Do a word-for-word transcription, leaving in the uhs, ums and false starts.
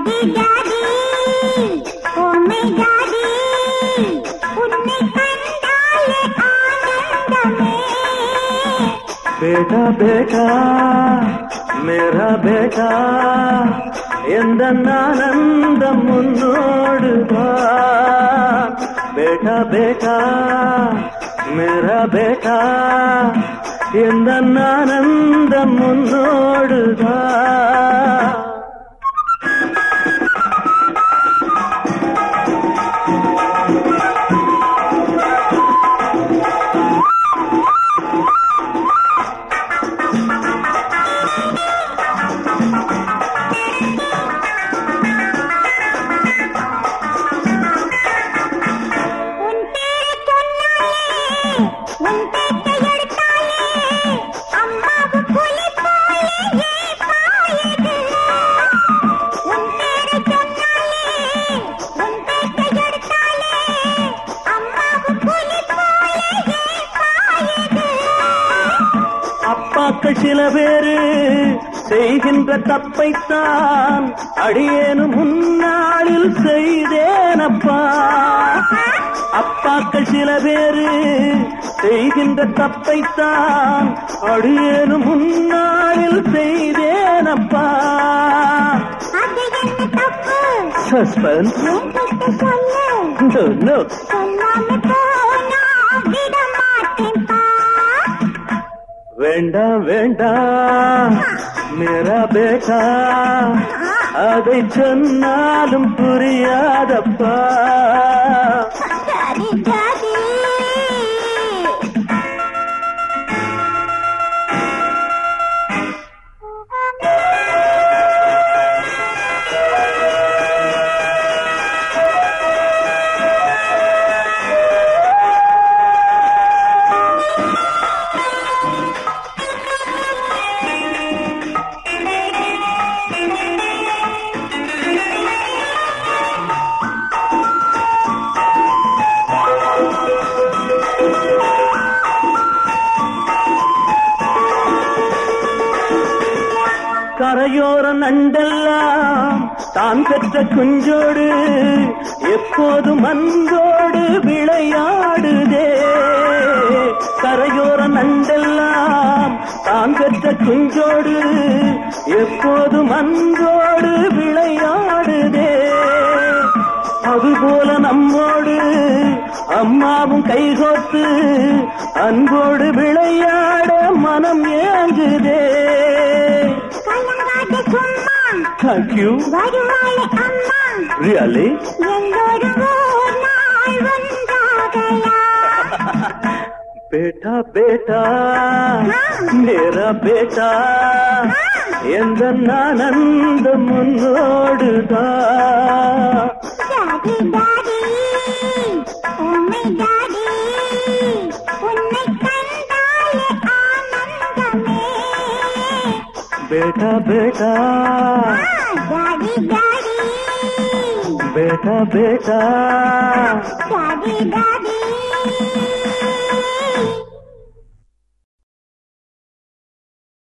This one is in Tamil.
Daddy daddy oh my daddy உன்னை கண்டாலே ஆனந்தமே बेटा बेटा मेरा बेटा எந்த ஆனந்தம் முன்னோடுவா बेटा बेटा मेरा बेटा எந்த ஆனந்தம் முன்னோடுவா அப்பாக்கள் சில பேரு செய்கின்ற தப்பைத்தான் அடியேனும் முன்னாளில் செய்தேனப்பா அப்பாக்கள் சில பேரு செய்கின்ற தப்பைத்தான் அடியேனும் முன்னாளில் செய்தேனப்பா சஸ்பென்ஸ் நோ நோ வேண்டாம் வேண்டாம் மேரா பேட்டா அதை சொன்னாலும் புரியாதப்பா கரையோர நண்டெல்லாம் தான் பெற்ற குஞ்சோடு எப்போதும் அன்போடு விளையாடுதே கரையோர நண்டெல்லாம் தான் பெற்ற குஞ்சோடு எப்போதும் அன்போடு விளையாடுதே அதுபோல நம்மோடு அம்மாவும் கைகோத்து அன்போடு விளையாட மனம் ஏங்குதே Thank you. Really? बेटा बेटा मेरा बेटा எந்த ஆனந்த முன்னோடுதா daddy daddy oh my daddy உன்னை கண்டாலே ஆனந்தமே बेटा बेटा டாடி டாடி बेटा बेटा டாடி டாடி